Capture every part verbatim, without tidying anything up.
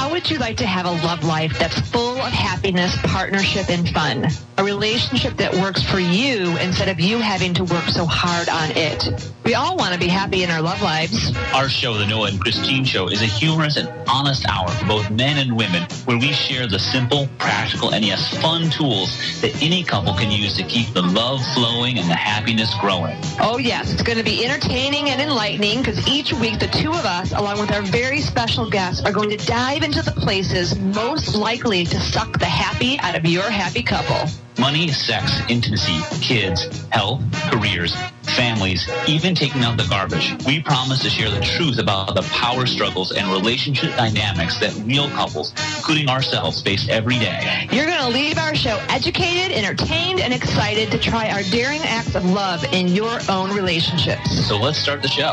How would you like to have a love life that's full of happiness, partnership, and fun? A relationship that works for you instead of you having to work so hard on it. We all want to be happy in our love lives. Our show, The Noah and Christine Show, is a humorous and honest hour for both men and women where we share the simple, practical, and yes, fun tools that any couple can use to keep the love flowing and the happiness growing. Oh, yes. It's going to be entertaining and enlightening because each week the two of us, along with our very special guests, are going to dive into the places most likely to suck the happy out of your happy couple. Money, sex, intimacy, kids, health, careers, families, even taking out the garbage. We promise to share the truth about the power struggles and relationship dynamics that real couples, including ourselves, face every day. You're going to leave our show educated, entertained, and excited to try our daring acts of love in your own relationships. So let's start the show.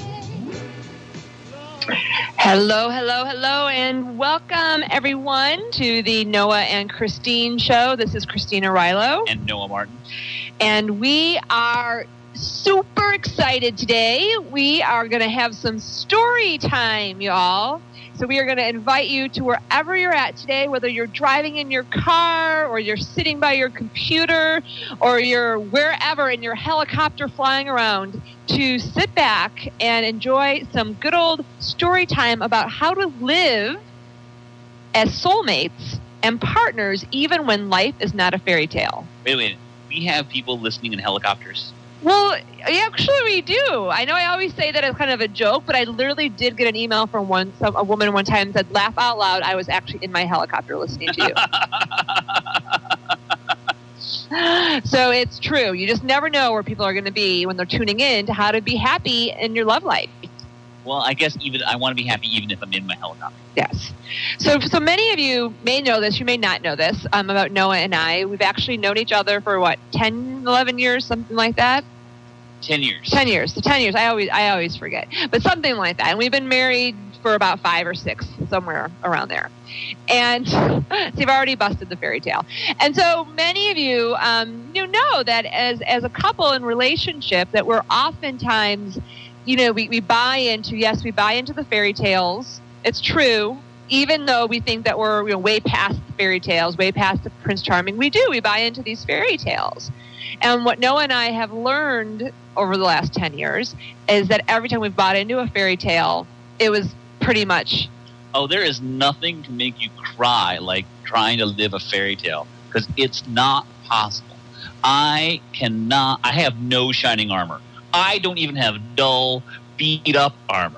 Hello, hello, hello, and welcome everyone to the Noah and Christine Show. This is Christina Rilo. And Noah Martin. And we are super excited today. We are going to have some story time, y'all. So we are going to invite you to wherever you're at today, whether you're driving in your car or you're sitting by your computer or you're wherever in your helicopter flying around, to sit back and enjoy some good old story time about how to live as soulmates and partners even when life is not a fairy tale. Wait a minute. We have people listening in helicopters. Well, actually we do. I know I always say that as kind of a joke, but I literally did get an email from one some, a woman one time that said, laugh out loud, I was actually in my helicopter listening to you. So it's true. You just never know where people are going to be when they're tuning in to how to be happy in your love life. Well, I guess even I want to be happy even if I'm in my helicopter. Yes. So so many of you may know this, you may not know this, um, about Noah and I. We've actually known each other for, what, ten, eleven years, something like that? Ten years. Ten years. So ten years. I always I always forget. But something like that. And we've been married for about five or six, somewhere around there. And so you've already busted the fairy tale. And so many of you, um, you know that as, as a couple in relationship that we're oftentimes, you know, we, we buy into, yes, we buy into the fairy tales. It's true. Even though we think that we're, you know, way past the fairy tales, way past the Prince Charming, we do. We buy into these fairy tales. And what Noah and I have learned over the last ten years is that every time we've bought into a fairy tale, it was pretty much... Oh, there is nothing to make you cry like trying to live a fairy tale, because it's not possible. I cannot... I have no shining armor. I don't even have dull, beat-up armor.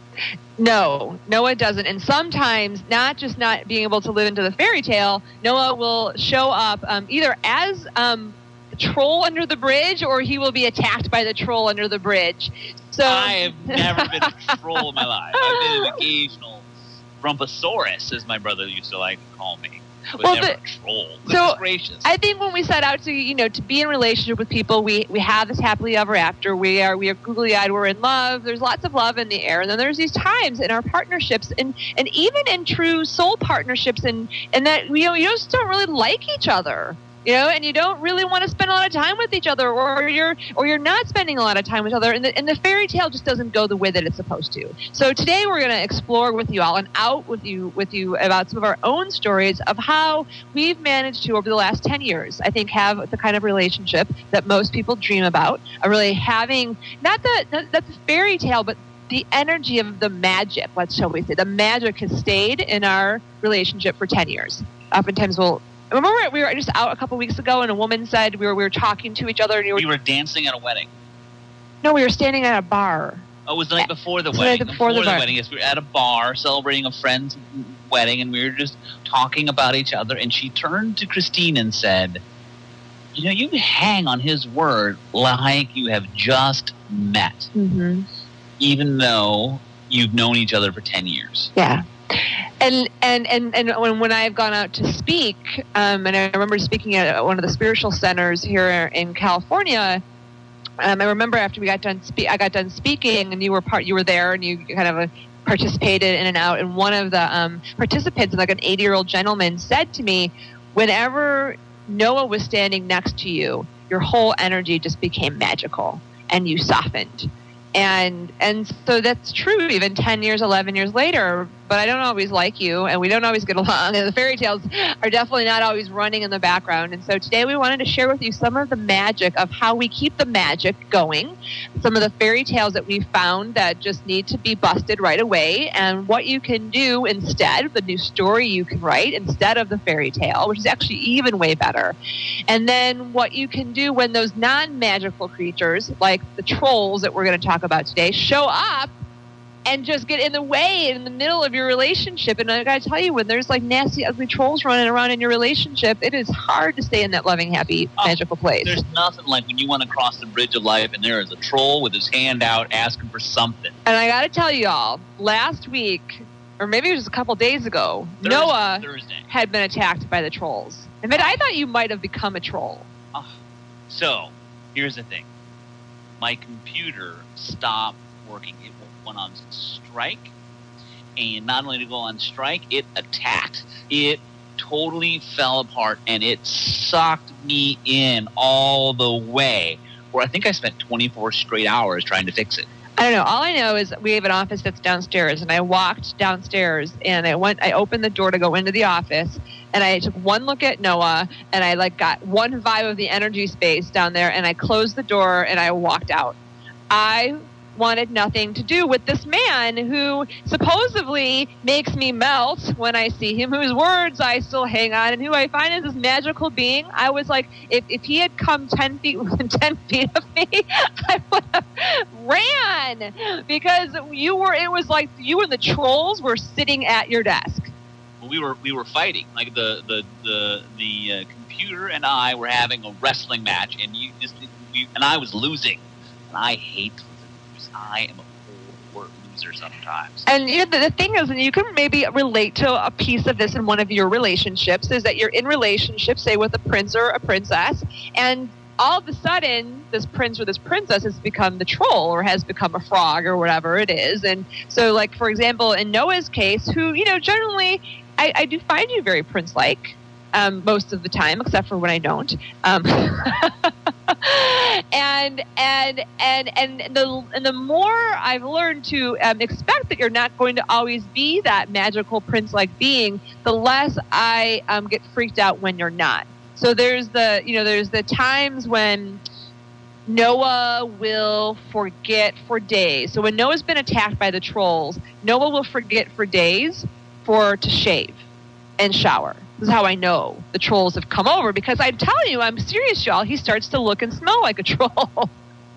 No, Noah doesn't. And sometimes, not just not being able to live into the fairy tale, Noah will show up um, either as... Um, troll under the bridge, or he will be attacked by the troll under the bridge. So I have never been a troll in my life. I've been an occasional Rumposaurus, as my brother used to like to call me. But well, never but, a troll. So gracious. I think when we set out to, you know, to be in a relationship with people, we, we have this happily ever after. We are we are googly eyed. We're in love. There's lots of love in the air, and then there's these times in our partnerships, and, and even in true soul partnerships, and and that you know you just don't really like each other. You know, and you don't really want to spend a lot of time with each other, or you're or you're not spending a lot of time with each other, and the, and the fairy tale just doesn't go the way that it's supposed to. So today we're going to explore with you all and out with you with you about some of our own stories of how we've managed to, over the last ten years, I think, have the kind of relationship that most people dream about, of really having not the not, not the fairy tale, but the energy of the magic. Let's shall we say the magic has stayed in our relationship for ten years. Oftentimes we'll. Remember, we were just out a couple weeks ago, and a woman said we were we were talking to each other, and you were, we were dancing at a wedding. No, we were standing at a bar. Oh, it was the night before the the wedding. Night before, before the, the wedding, yes, we were at a bar celebrating a friend's wedding, and we were just talking about each other. And she turned to Christine and said, "You know, you hang on his word like you have just met, mm-hmm. even though you've known each other for ten years." Yeah. And and, and, and when, when I've gone out to speak, um, and I remember speaking at one of the spiritual centers here in California, um, I remember after we got done, spe- I got done speaking, and you were part, you were there, and you kind of uh, participated in and out. And one of the um, participants, like an eighty-year-old gentleman, said to me, "Whenever Noah was standing next to you, your whole energy just became magical, and you softened." And and so that's true even ten years, eleven years later. but I don't always like you, and we don't always get along, and the fairy tales are definitely not always running in the background. And so today we wanted to share with you some of the magic of how we keep the magic going, some of the fairy tales that we found that just need to be busted right away, and what you can do instead, the new story you can write instead of the fairy tale, which is actually even way better. And then what you can do when those non-magical creatures, like the trolls that we're going to talk about today, show up and just get in the way in the middle of your relationship. And I got to tell you, when there's like nasty, ugly trolls running around in your relationship, it is hard to stay in that loving, happy, oh, magical place. There's nothing like when you want to cross the bridge of life and there is a troll with his hand out asking for something. And I got to tell you all, last week, or maybe it was a couple days ago, Thursday, Noah Thursday. had been attacked by the trolls. I mean, I thought you might have become a troll. Oh. So, here's the thing. My computer stopped working. It went on strike, and not only to go on strike, it attacked. It totally fell apart, and it sucked me in all the way, where I think I spent twenty-four straight hours trying to fix it. I don't know. All I know is we have an office that's downstairs, and I walked downstairs, and I went. I opened the door to go into the office, and I took one look at Noah, and I like got one vibe of the energy space down there, and I closed the door, and I walked out. I wanted nothing to do with this man who supposedly makes me melt when I see him, whose words I still hang on, and who I find is this magical being. I was like, if, if he had come ten feet within ten feet of me, I would have ran, because you were. It was like you and the trolls were sitting at your desk. Well, we were we were fighting. Like the the the the uh, computer and I were having a wrestling match, and you just you, and I was losing, and I hate. I am a poor loser sometimes. And you know, the, the thing is, and you can maybe relate to a piece of this in one of your relationships, is that you're in relationship, say, with a prince or a princess, and all of a sudden, this prince or this princess has become the troll or has become a frog or whatever it is. And so, like, for example, in Noah's case, who, you know, generally, I, I do find you very prince-like. Um, most of the time, except for when I don't. Um, and and and and the and the more I've learned to um, expect that you're not going to always be that magical prince-like being, the less I um, get freaked out when you're not. So there's the you know there's the times when Noah will forget for days. So when Noah's been attacked by the trolls, Noah will forget for days for to shave and shower. This is how I know the trolls have come over, because I'm telling you, I'm serious, y'all. He starts to look and smell like a troll.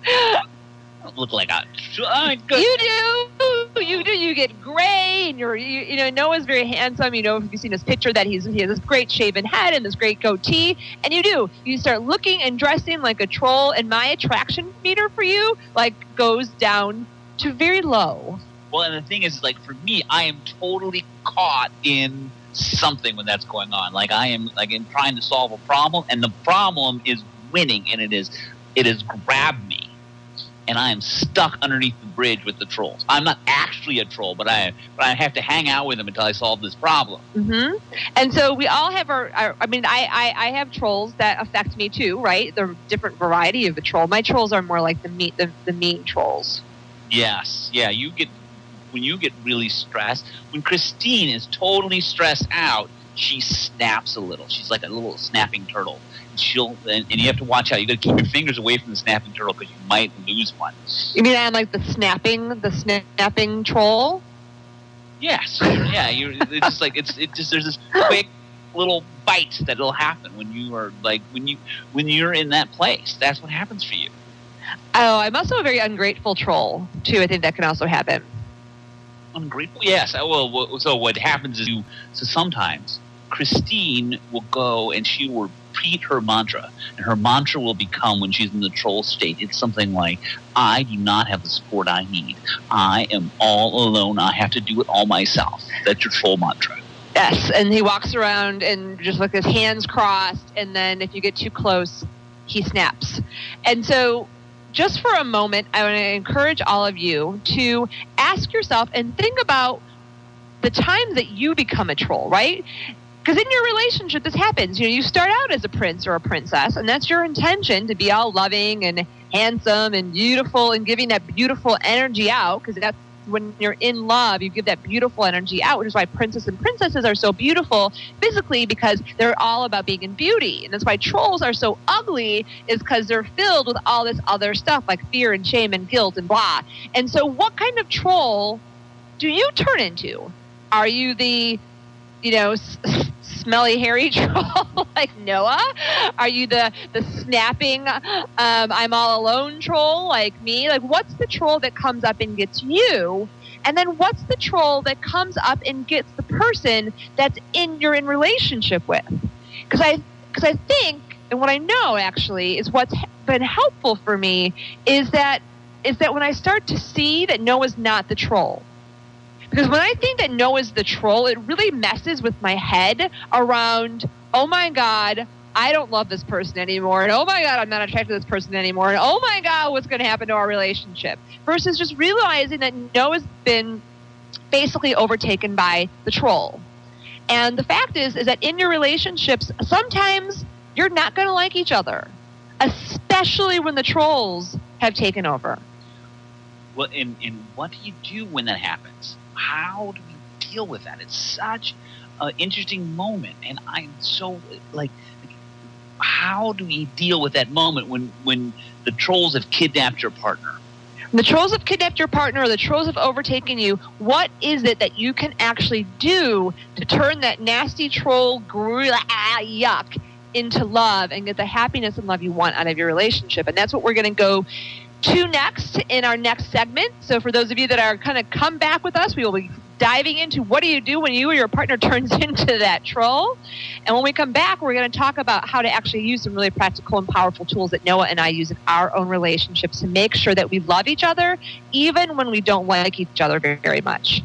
Look like a uh, you do, you do. You get gray, and you're, you, you know, Noah's very handsome. You know, if you've seen his picture, that he's he has this great shaven head and this great goatee, and you do. You start looking and dressing like a troll, and my attraction meter for you like goes down to very low. Well, and the thing is, like for me, I am totally caught in something when that's going on. Like I am like in trying to solve a problem, and the problem is winning, and it is it has grabbed me, and I am stuck underneath the bridge with the trolls. I'm not actually a troll, but I but I have to hang out with them until I solve this problem. Mm-hmm. And so we all have our, our I mean I, I, I have trolls that affect me too, right? The different variety of the troll. My trolls are more like the meat the, the mean trolls. Yes. Yeah, you get when you get really stressed, when Christine is totally stressed out, she snaps a little. She's like a little snapping turtle. And she'll and, and you have to watch out. You got to keep your fingers away from the snapping turtle because you might lose one. You mean I'm like the snapping, the snapping troll? Yes. Yeah. You. It's just like it's. It just there's this quick little bite that'll happen when you are like when you when you're in that place. That's what happens for you. Oh, I'm also a very ungrateful troll too. I think that can also happen. Ungrateful? Yes. Well, so what happens is you. So sometimes Christine will go and she will repeat her mantra, and her mantra will become, when she's in the troll state, it's something like, "I do not have the support I need. I am all alone. I have to do it all myself." That's your troll mantra. Yes, and he walks around and just like his hands crossed, and then if you get too close, he snaps. And so, just for a moment, I want to encourage all of you to ask yourself and think about the time that you become a troll, right? Because in your relationship, this happens. You know, you start out as a prince or a princess, and that's your intention, to be all loving and handsome and beautiful and giving that beautiful energy out, because that's when you're in love, you give that beautiful energy out, which is why princess and princesses are so beautiful physically, because they're all about being in beauty. And that's why trolls are so ugly, is because they're filled with all this other stuff like fear and shame and guilt and blah. And so what kind of troll do you turn into? Are you the, you know, s- smelly, hairy troll like Noah? Are you the, the snapping, um, I'm all alone troll like me? Like, what's the troll that comes up and gets you? And then what's the troll that comes up and gets the person that's in you're in relationship with? Because I, because I think, and what I know actually is what's been helpful for me is that is that when I start to see that Noah's not the troll. Because when I think that Noah's the troll, it really messes with my head around, oh my God, I don't love this person anymore. And oh my God, I'm not attracted to this person anymore. And oh my God, what's going to happen to our relationship? Versus just realizing that Noah's been basically overtaken by the troll. And the fact is, is that in your relationships, sometimes you're not going to like each other, especially when the trolls have taken over. Well, and, and what do you do when that happens? How do we deal with that? It's such an interesting moment, and I'm so like, like, how do we deal with that moment when when the trolls have kidnapped your partner? When the trolls have kidnapped your partner, or the trolls have overtaken you, what is it that you can actually do to turn that nasty troll gru- ah, yuck into love and get the happiness and love you want out of your relationship? And that's what we're going to go to next in our next segment. So for those of you that are kind of come back with us, we will be diving into what do you do when you or your partner turns into that troll. And when we come back, we're going to talk about how to actually use some really practical and powerful tools that Noah and I use in our own relationships to make sure that we love each other even when we don't like each other very, very much.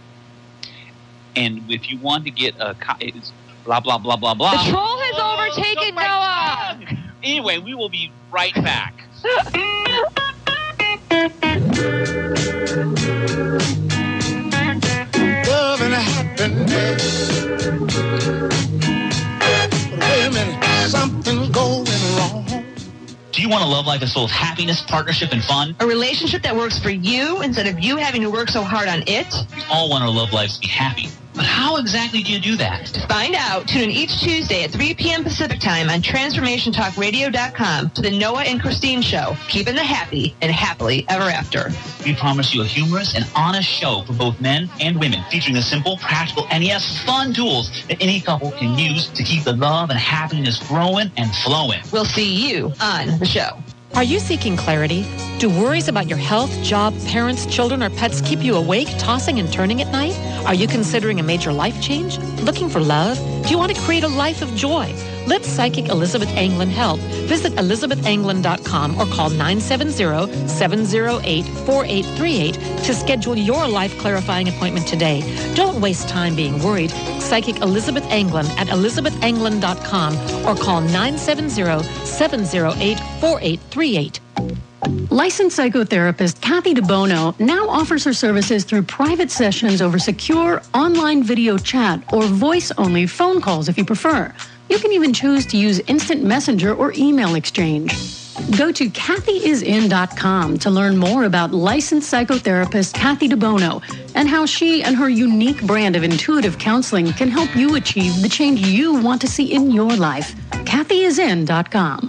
And if you want to get a blah, blah, blah, blah, blah. The troll has oh, overtaken Noah. Tongue. Anyway, we will be right back. Love and happiness. Wait a minute, something's going wrong. Do you want a love life that's full of happiness, partnership, and fun? A relationship that works for you instead of you having to work so hard on it? We all want our love lives to be happy. But how exactly do you do that? To find out, tune in each Tuesday at three p.m. Pacific Time on Transformation Talk Radio dot com to the Noah and Christine Show, keeping the happy and happily ever after. We promise you a humorous and honest show for both men and women, featuring the simple, practical, and yes, fun tools that any couple can use to keep the love and happiness growing and flowing. We'll see you on the show. Are you seeking clarity? Do worries about your health, job, parents, children, or pets keep you awake, tossing and turning at night? Are you considering a major life change? Looking for love? Do you want to create a life of joy? Let psychic Elizabeth Anglin help. Visit elizabeth anglin dot com or call nine seven zero, seven zero eight, four eight three eight to schedule your life-clarifying appointment today. Don't waste time being worried. Psychic Elizabeth Anglin at elizabeth anglin dot com or call nine seven zero, seven zero eight, four eight three eight. Licensed psychotherapist Kathy DeBono now offers her services through private sessions over secure online video chat or voice-only phone calls if you prefer. You can even choose to use instant messenger or email exchange. Go to kathy is in dot com to learn more about licensed psychotherapist Kathy DeBono and how she and her unique brand of intuitive counseling can help you achieve the change you want to see in your life. kathy is in dot com.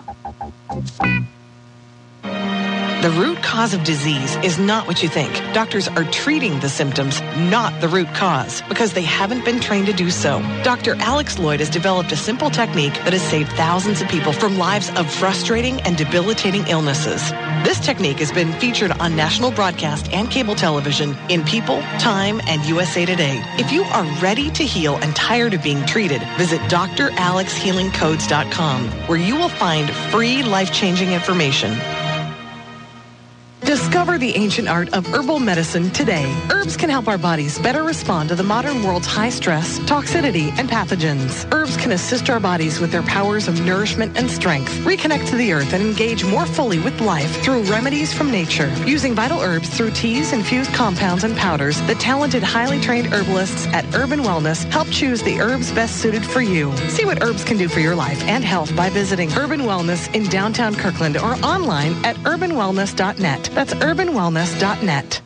The root cause of disease is not what you think. Doctors are treating the symptoms, not the root cause, because they haven't been trained to do so. Doctor Alex Lloyd has developed a simple technique that has saved thousands of people from lives of frustrating and debilitating illnesses. This technique has been featured on national broadcast and cable television in People, Time, and U S A Today. If you are ready to heal and tired of being treated, visit d r alex healing codes dot com, where you will find free life-changing information. Discover the ancient art of herbal medicine today. Herbs can help our bodies better respond to the modern world's high stress, toxicity, and pathogens. Herbs can assist our bodies with their powers of nourishment and strength, reconnect to the earth, and engage more fully with life through remedies from nature. Using vital herbs through teas, infused compounds, and powders, the talented, highly trained herbalists at Urban Wellness help choose the herbs best suited for you. See what herbs can do for your life and health by visiting Urban Wellness in downtown Kirkland or online at urban wellness dot net. That's That's urban wellness dot net.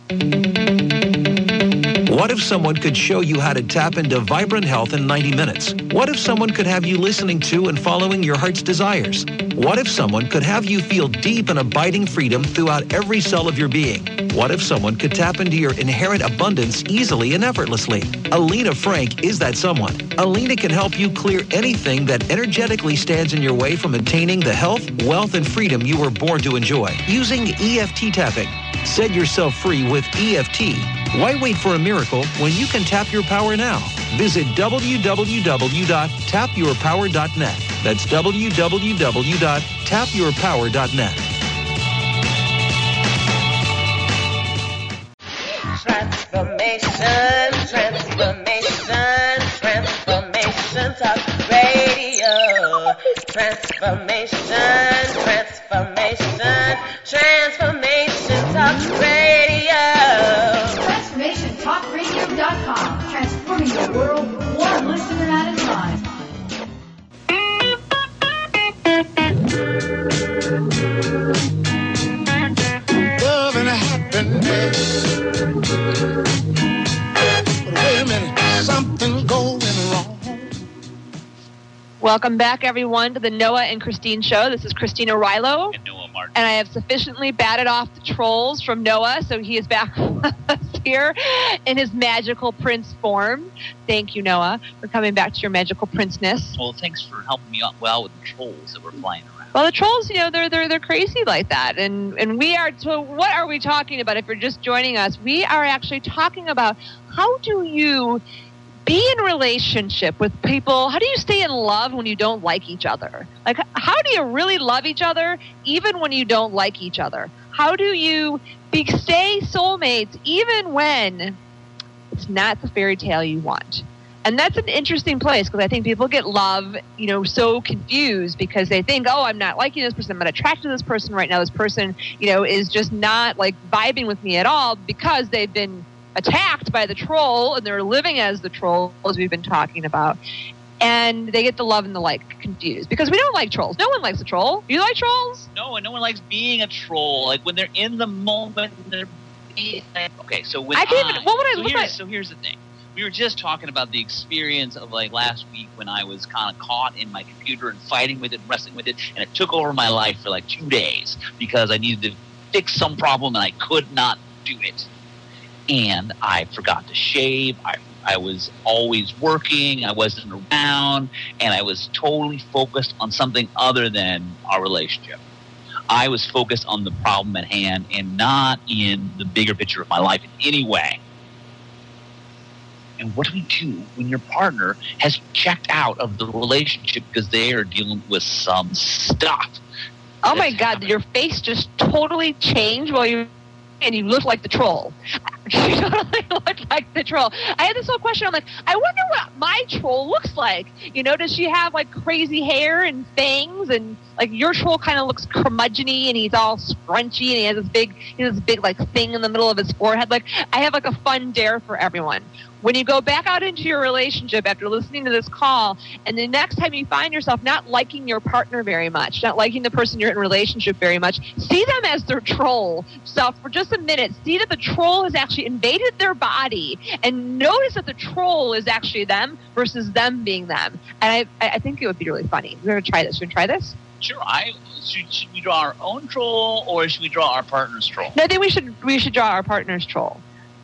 What if someone could show you how to tap into vibrant health in ninety minutes? What if someone could have you listening to and following your heart's desires? What if someone could have you feel deep and abiding freedom throughout every cell of your being? What if someone could tap into your inherent abundance easily and effortlessly? Alina Frank is that someone. Alina can help you clear anything that energetically stands in your way from attaining the health, wealth, and freedom you were born to enjoy using E F T tapping. Set yourself free with E F T. Why wait for a miracle when you can tap your power now? Visit w w w dot tap your power dot net. That's w w w dot tap your power dot net. Transformation, transformation, transformation talk radio. Transformation, transformation, transformation talk radio. transformation talk radio dot com. Transforming the world one listener at a time. Love and happiness. But wait a minute, something going wrong. Welcome back, everyone, to the Noah and Christine Show. This is Christina Rilo. And Noah Martin. And I have sufficiently batted off the trolls from Noah, so he is back with us here in his magical prince form. Thank you, Noah, for coming back to your magical princeness. Well, thanks for helping me out well with the trolls that were flying around. Well, the trolls, you know, they're they're they're crazy like that, and and we are. So, what are we talking about? If you're just joining us, we are actually talking about how do you be in relationship with people. How do you stay in love when you don't like each other? Like, how do you really love each other even when you don't like each other? How do you be, stay soulmates even when it's not the fairy tale you want? And that's an interesting place because I think people get love, you know, so confused because they think, oh, I'm not liking this person. I'm not attracted to this person right now. This person, you know, is just not like vibing with me at all because they've been attacked by the troll and they're living as the troll, as we've been talking about. And they get the love and the like confused because we don't like trolls. No one likes a troll. You like trolls? No, and no one likes being a troll. Like when they're in the moment, they're being, okay. So when I can't I, even. What would I so look here's, like? So here's the thing. We were just talking about the experience of like last week when I was kind of caught in my computer and fighting with it, wrestling with it, and it took over my life for like two days because I needed to fix some problem and I could not do it. And I forgot to shave. I I was always working. I wasn't around, and I was totally focused on something other than our relationship. I was focused on the problem at hand and not in the bigger picture of my life in any way. And what do we do when your partner has checked out of the relationship because they are dealing with some stuff? Oh my God, your face just totally changed while you and you look like the troll. You totally look like the troll. I had this whole question. I'm like, I wonder what my troll looks like. You know, does she have like crazy hair and fangs and like your troll kind of looks curmudgeon-y and he's all scrunchy and he has this big, he has this big like thing in the middle of his forehead. Like I have like a fun dare for everyone. When you go back out into your relationship after listening to this call, and the next time you find yourself not liking your partner very much, not liking the person you're in a relationship very much, see them as their troll. So for just a minute, see that the troll has actually invaded their body, and notice that the troll is actually them versus them being them. And I, I think it would be really funny. We're going to try this. Should we try this? Sure. I should, should we draw our own troll or should we draw our partner's troll? No, I think we should we should draw our partner's troll.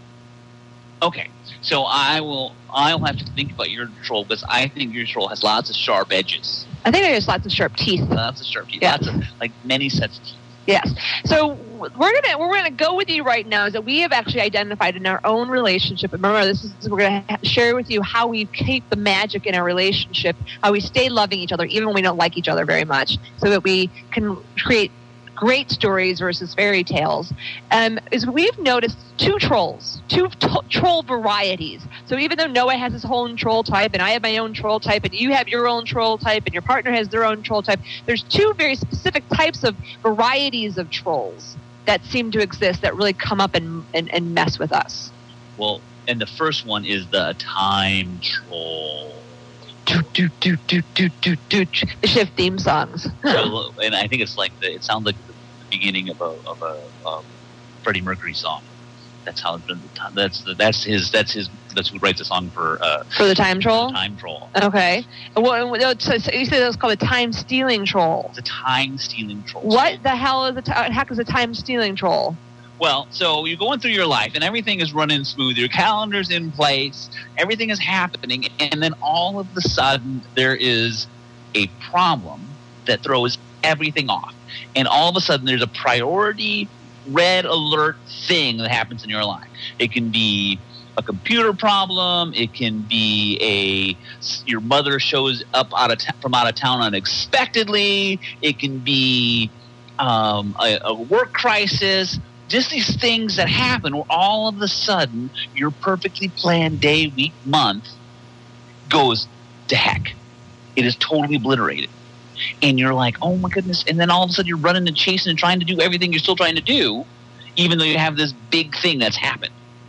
Okay, so I will. I'll have to think about your troll because I think your troll has lots of sharp edges. I think there's lots of sharp teeth. Lots of sharp teeth. Yes. Lots of like many sets of teeth. Yes. So we're gonna we're gonna go with you right now is that we have actually identified in our own relationship. And remember, this is we're gonna share with you how we keep the magic in our relationship, how we stay loving each other even when we don't like each other very much, so that we can create great stories versus fairy tales. Um, is we've noticed two trolls, two to- troll varieties. So even though Noah has his own troll type and I have my own troll type and you have your own troll type and your partner has their own troll type, there's two very specific types of varieties of trolls that seem to exist that really come up and, and, and mess with us. Well, and the first one is the time troll. Do, do, do, do, do, do, do. The shift theme songs. So, and I think it's like the, it sounds like the beginning of a of a um, Freddie Mercury song. That's how that's that's his that's his that's who writes a song for uh, for the time troll. The time troll. Okay. Well, so, so you said it was called a time stealing troll. It's a time stealing troll. What the hell is a t- heck is a time stealing troll? Well, so you're going through your life and everything is running smooth. Your calendar's in place. Everything is happening, and then all of a sudden there is a problem that throws everything off, and all of a sudden there's a priority red alert thing that happens in your life. It can be a computer problem. It can be a your mother shows up out of t- from out of town unexpectedly. It can be um, a, a work crisis. Just these things that happen where all of a sudden your perfectly planned day, week, month goes to heck. It is totally obliterated. And you're like, oh my goodness. And then all of a sudden you're running and chasing and trying to do everything you're still trying to do, even though you have this big thing that's happened.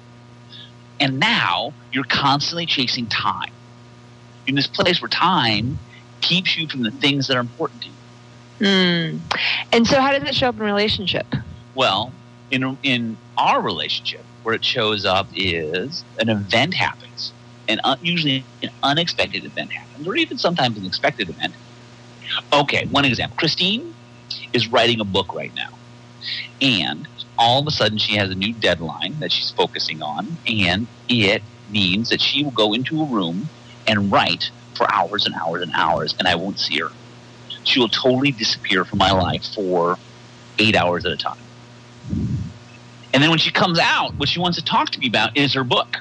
And now you're constantly chasing time. In this place where time keeps you from the things that are important to you. Mm. And so how does it show up in a relationship? Well, in in our relationship, where it shows up is an event happens. And un- usually an unexpected event happens, or even sometimes an expected event. Okay, one example. Christine is writing a book right now. And all of a sudden she has a new deadline that she's focusing on. And it means that she will go into a room and write for hours and hours and hours, and I won't see her. She will totally disappear from my life for eight hours at a time. And then when she comes out, what she wants to talk to me about is her book.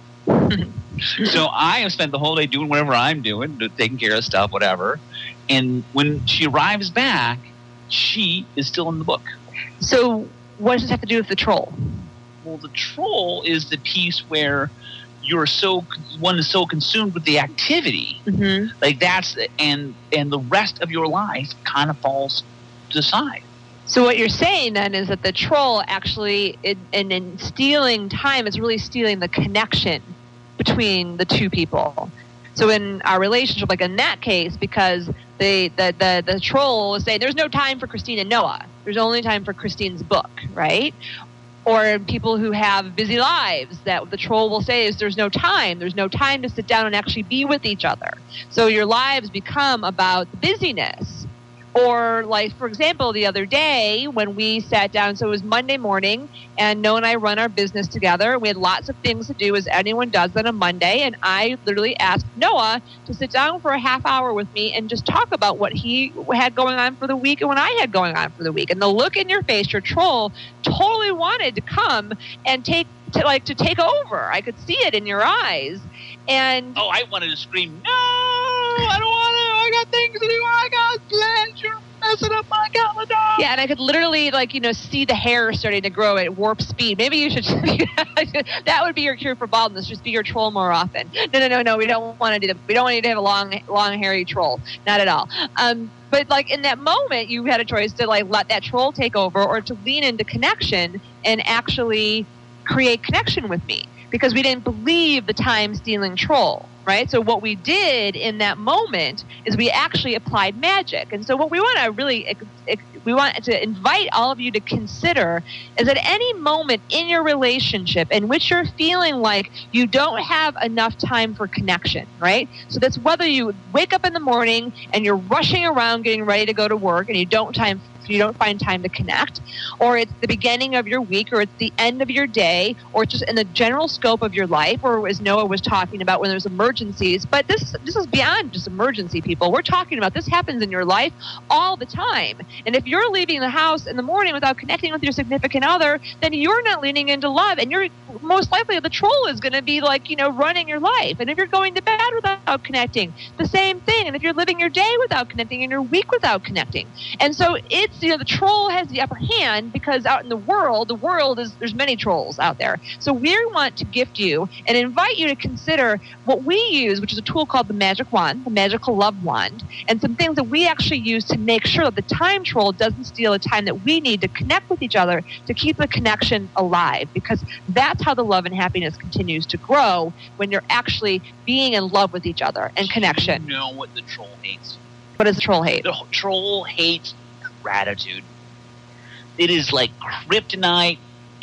So I have spent the whole day doing whatever I'm doing, taking care of stuff, whatever. And when she arrives back, she is still in the book. So what does this have to do with the troll? Well, the troll is the piece where you're so one is so consumed with the activity, mm-hmm. like that's and and the rest of your life kind of falls to the side. So what you're saying then is that the troll actually, in, in, in stealing time, is really stealing the connection between the two people. So in our relationship, like in that case, because the the the, the troll is saying there's no time for Christine and Noah. There's only time for Christine's book, right? Or people who have busy lives, that the troll will say is there's no time. There's no time to sit down and actually be with each other. So your lives become about the busyness. Or like, for example, the other day when we sat down, so it was Monday morning, and Noah and I run our business together. We had lots of things to do, as anyone does on a Monday, and I literally asked Noah to sit down for a half hour with me and just talk about what he had going on for the week and what I had going on for the week. And the look in your face, your troll totally wanted to come and take to like to take over. I could see it in your eyes. And oh, I wanted to scream, no, I don't want to. I got things to do. I got plans. You're messing up my calendar. Yeah, and I could literally, like, you know, see the hair starting to grow at warp speed. Maybe you should, that would be your cure for baldness, just be your troll more often. No, no, no, no, we don't want to do that. We don't want you to have a long, long, hairy troll. Not at all. Um, but, like, in that moment, you had a choice to, like, let that troll take over or to lean into connection and actually create connection with me. Because we didn't believe the time-stealing troll, right? So what we did in that moment is we actually applied magic. And so what we want to really, we want to invite all of you to consider is at any moment in your relationship in which you're feeling like you don't have enough time for connection, right? So that's whether you wake up in the morning and you're rushing around getting ready to go to work and you don't time you don't find time to connect, or it's the beginning of your week, or it's the end of your day, or it's just in the general scope of your life, or as Noah was talking about when there's emergencies. But this this is beyond just emergency, people. We're talking about this happens in your life all the time. And if you're leaving the house in the morning without connecting with your significant other, then you're not leaning into love, and you're most likely the troll is going to be like, you know, running your life. And if you're going to bed without connecting, the same thing. And if you're living your day without connecting and your week without connecting. And so it's, you know, the troll has the upper hand because out in the world, the world is, there's many trolls out there. So we want to gift you and invite you to consider what we use, which is a tool called the Magic Wand, the Magical Love Wand, and some things that we actually use to make sure that the time troll doesn't steal the time that we need to connect with each other to keep the connection alive, because that's how the love and happiness continues to grow when you're actually being in love with each other and connection. You know what the troll hates? What does the troll hate? The troll hates gratitude. It is like kryptonite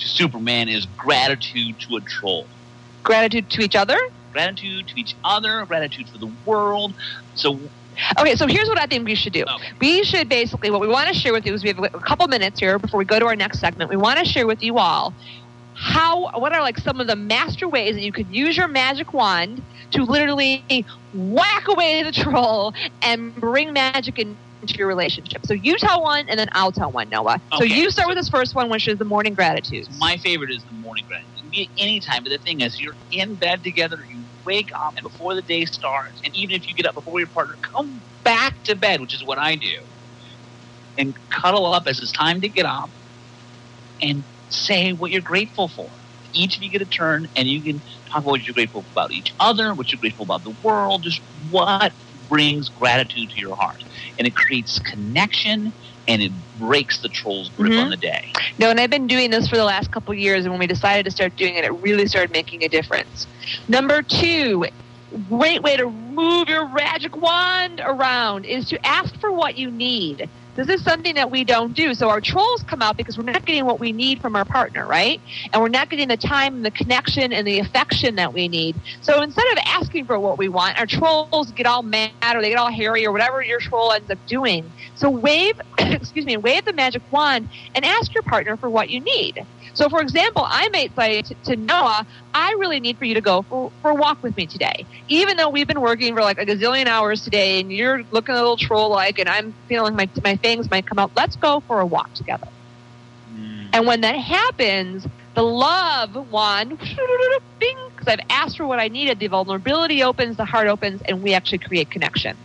to Superman is gratitude to a troll. Gratitude to each other? Gratitude to each other, gratitude for the world. So, okay, so here's what I think we should do. Okay. We should basically, what we want to share with you is we have a couple minutes here before we go to our next segment. We want to share with you all how, what are like some of the master ways that you could use your magic wand to literally whack away the troll and bring magic in, into your relationship. So you tell one, and then I'll tell one, Noah. So Okay. you start with this first one, which is the morning gratitude. my favorite is the morning gratitude. It can be any time, but the thing is, you're in bed together, you wake up, and before the day starts, and even if you get up before your partner, come back to bed, which is what I do, and cuddle up as it's time to get up, and say what you're grateful for. Each of you get a turn, and you can talk about what you're grateful about each other, what you're grateful about the world, just what brings gratitude to your heart. And it creates connection, and it breaks the troll's grip Mhm. on the day. No, and I've been doing this for the last couple of years, and when we decided to start doing it, it really started making a difference. Number two, great way to move your magic wand around is to ask for what you need. This is something that we don't do. So our trolls come out because we're not getting what we need from our partner, right? And we're not getting the time and the connection and the affection that we need. So instead of asking for what we want, our trolls get all mad or they get all hairy or whatever your troll ends up doing. So wave, excuse me, wave the magic wand and ask your partner for what you need. So, for example, I might say to, to Noah, I really need for you to go for, for a walk with me today. Even though we've been working for like a gazillion hours today and you're looking a little troll-like and I'm feeling my, my fangs might come out, let's go for a walk together. Mm. And when that happens, the love wand, bing, because I've asked for what I needed, the vulnerability opens, the heart opens, and we actually create connection.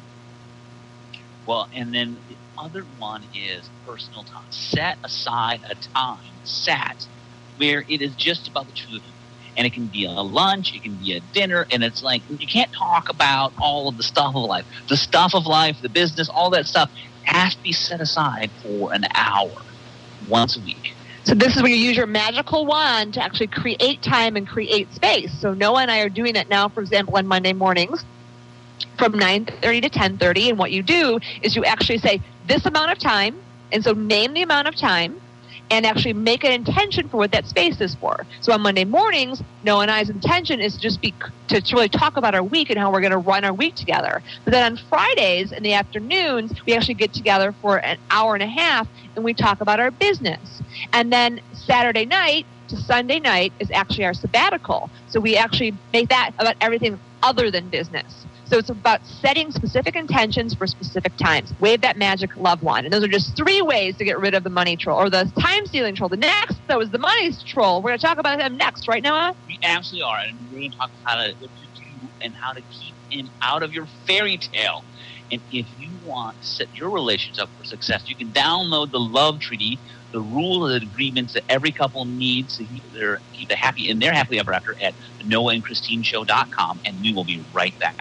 Well, and then the other one is personal time. Set aside a time, sat, where it is just about the two of you. And it can be a lunch, it can be a dinner, and it's like you can't talk about all of the stuff of life. The stuff of life, the business, all that stuff has to be set aside for an hour once a week. So this is where you use your magical wand to actually create time and create space. So Noah and I are doing it now, for example, on Monday mornings from nine thirty to ten thirty. And what you do is you actually say this amount of time, and so name the amount of time, and actually make an intention for what that space is for. So on Monday mornings, Noah and I's intention is to just be to, to really talk about our week and how we're going to run our week together. But then on Fridays in the afternoons, we actually get together for an hour and a half and we talk about our business. And then Saturday night to Sunday night is actually our sabbatical. So we actually make that about everything other than business. So it's about setting specific intentions for specific times. Wave that magic love wand. And those are just three ways to get rid of the money troll or the time-stealing troll. The next, though, is the money troll. We're going to talk about him next, right, Noah? We absolutely are. And we're going to talk about how to, what to do and how to keep him out of your fairy tale. And if you want to set your relations up for success, you can download the Love Treaty, the rules and agreements that every couple needs to keep their keep a happy in their happily ever after at the Noah and Christine Show dot com, and we will be right back.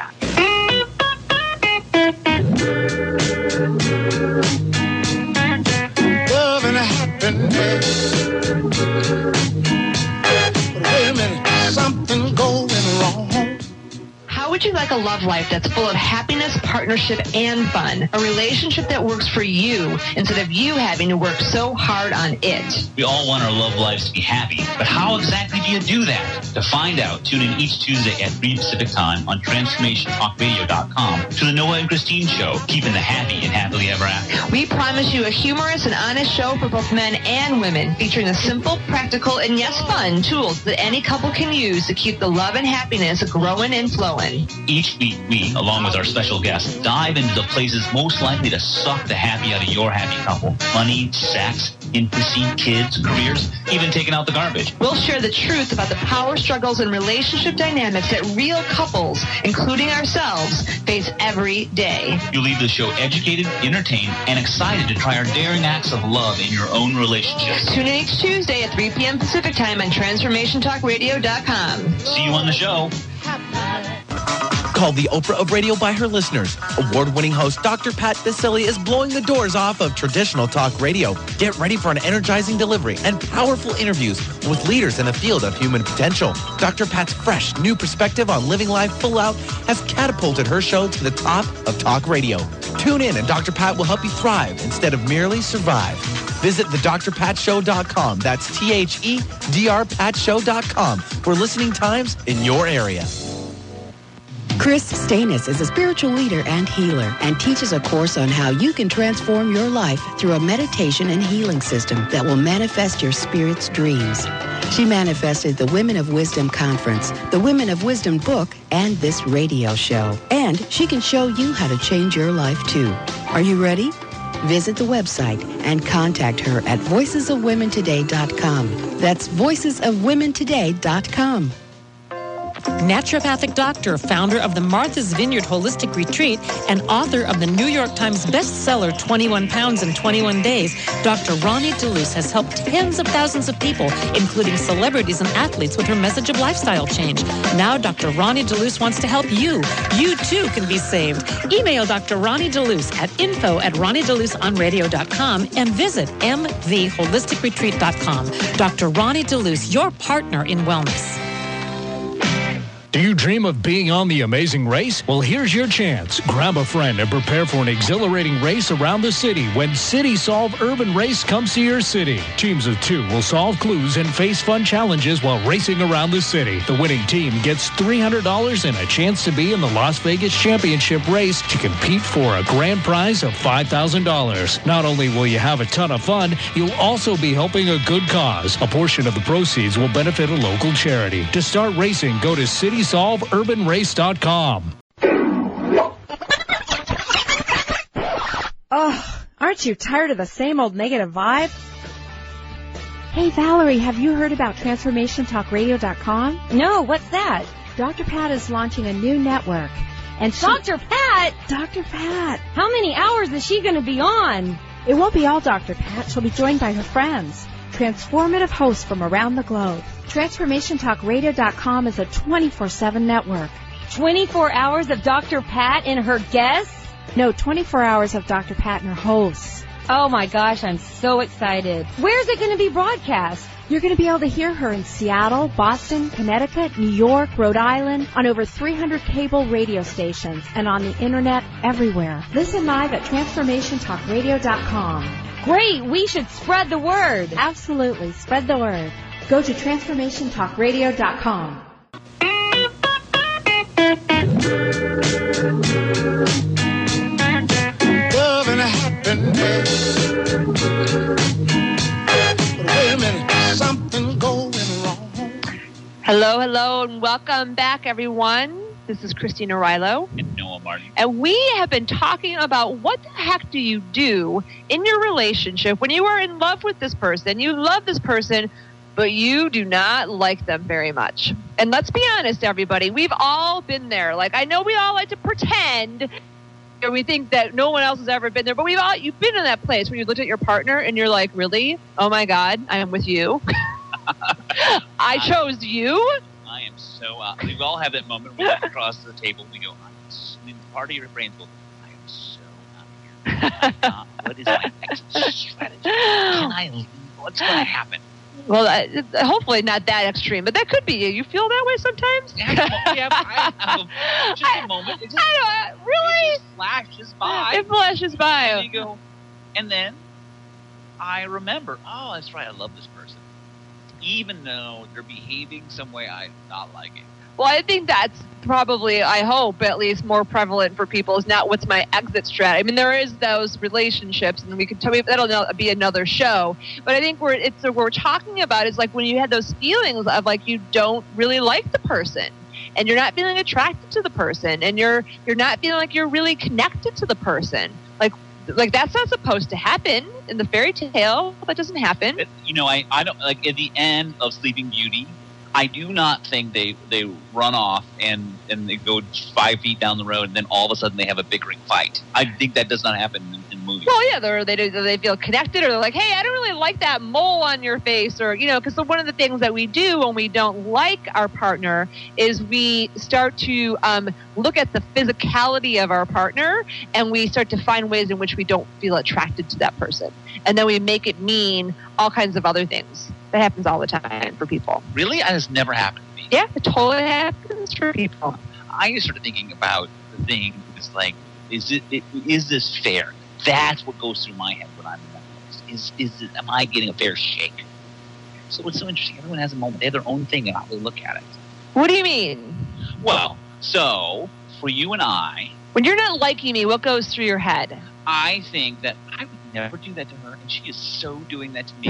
Love and happiness. But wait a minute, something's going wrong. How would you like a love life that's full of happiness, partnership, and fun? A relationship that works for you instead of you having to work so hard on it. We all want our love lives to be happy, but how exactly do you do that? To find out, tune in each Tuesday at three Pacific Time on Transformation Talk Radio dot com to the Noah and Christine Show, keeping the happy and happily ever after. We promise you a humorous and honest show for both men and women, featuring the simple, practical, and yes, fun tools that any couple can use to keep the love and happiness growing and flowing. Each week, we, along with our special guests, dive into the places most likely to suck the happy out of your happy couple. Money, sex, intimacy, kids, careers, even taking out the garbage. We'll share the truth about the power struggles and relationship dynamics that real couples, including ourselves, face every day. You'll leave the show educated, entertained, and excited to try our daring acts of love in your own relationships. Tune in each Tuesday at three p.m. Pacific Time on Transformation Talk Radio dot com. See you on the show. Called the Oprah of radio by her listeners, award-winning host Doctor Pat Baccili is blowing the doors off of traditional talk radio. Get ready for an energizing delivery and powerful interviews with leaders in the field of human potential. Doctor Pat's fresh, new perspective on living life full out has catapulted her show to the top of talk radio. Tune in and Doctor Pat will help you thrive instead of merely survive. Visit the dr pat show dot com. That's T H E D R pat show dot com for listening times in your area. Chris Stanis is a spiritual leader and healer and teaches a course on how you can transform your life through a meditation and healing system that will manifest your spirit's dreams. She manifested the Women of Wisdom Conference, the Women of Wisdom book, and this radio show. And she can show you how to change your life too. Are you ready? Visit the website and contact her at voices of women today dot com. That's voices of women today dot com. Naturopathic doctor, founder of the Martha's Vineyard Holistic Retreat, and author of the New York Times bestseller twenty-one pounds in twenty-one days, Doctor Ronnie DeLuce has helped tens of thousands of people, including celebrities and athletes, with her message of lifestyle change. Now Doctor Ronnie DeLuce wants to help you. You too can be saved. Email Doctor Ronnie DeLuce at info at ronnie deluce on radio dot com and visit m the holistic retreat dot com. Doctor Ronnie DeLuce, your partner in wellness. Do you dream of being on The Amazing Race? Well, here's your chance. Grab a friend and prepare for an exhilarating race around the city when City Solve Urban Race comes to your city. Teams of two will solve clues and face fun challenges while racing around the city. The winning team gets three hundred dollars and a chance to be in the Las Vegas Championship race to compete for a grand prize of five thousand dollars. Not only will you have a ton of fun, you'll also be helping a good cause. A portion of the proceeds will benefit a local charity. To start racing, go to city solve urban race dot com. Oh, aren't you tired of the same old negative vibe? Hey, Valerie, have you heard about transformation talk radio dot com? No, what's that? Doctor Pat is launching a new network. And she... Doctor Pat? Doctor Pat. How many hours is she going to be on? It won't be all Doctor Pat. She'll be joined by her friends, transformative hosts from around the globe. transformation talk radio dot com is a twenty-four seven network. twenty-four hours of Doctor Pat and her guests? No, twenty-four hours of Doctor Pat and her hosts. Oh my gosh, I'm so excited. Where's it going to be broadcast? You're going to be able to hear her in Seattle, Boston, Connecticut, New York, Rhode Island, on over three hundred cable radio stations, and on the internet everywhere. Listen live at transformation talk radio dot com. Great, we should spread the word. Absolutely, spread the word. Go to transformation talk radio dot com. Love and happiness. But wait a minute, something going wrong. Hello, hello, and welcome back, everyone. This is Christina Rilo. And Noah Martin. And we have been talking about what the heck do you do in your relationship when you are in love with this person, you love this person, but you do not like them very much. And let's be honest, everybody, we've all been there. Like, I know we all like to pretend, or we think that no one else has ever been there, but we've all, you've been in that place where you looked at your partner and you're like, really? Oh my God, I am with you. I chose you. I am so out. We all have that moment when we look across the table and we go, I'm so, part of your brain goes, I am so out of here. Oh my God, what is my exit strategy? Can I leave? What's going to happen? Well, uh, hopefully not that extreme, but that could be you. You feel that way sometimes? Yeah, yeah, I have a, just a moment. It just, I don't, really? It just flashes by. It flashes by. And you go, and then I remember, oh, that's right, I love this person. Even though they're behaving some way I do not like it. Well, I think that's probably, I hope, at least more prevalent for people is not what's my exit strategy. I mean, there is those relationships, and we could tell me that'll be another show. But I think we're, it's what we're talking about is like when you had those feelings of like you don't really like the person, and you're not feeling attracted to the person, and you're you're not feeling like you're really connected to the person. Like like that's not supposed to happen in the fairy tale. That doesn't happen. You know, I, I don't like at the end of Sleeping Beauty. I do not think they, they run off and, and they go five feet down the road and then all of a sudden they have a bickering fight. I think that does not happen in, in movies. Well, yeah, they're, they do, they feel connected, or they're like, hey, I don't really like that mole on your face, or, you know, because one of the things that we do when we don't like our partner is we start to um, look at the physicality of our partner, and we start to find ways in which we don't feel attracted to that person. And then we make it mean all kinds of other things. That happens all the time for people. Really? That has never happened to me. Yeah, it totally happens for people. I just started thinking about the thing. It's like, is it, it is this fair? That's what goes through my head when I'm in that place. Is is am I getting a fair shake? So it's so interesting. Everyone has a moment. They have their own thing and how they look at it. What do you mean? Well, so for you and I, when you're not liking me, what goes through your head? I think that I would never do that to her, and she is so doing that to me.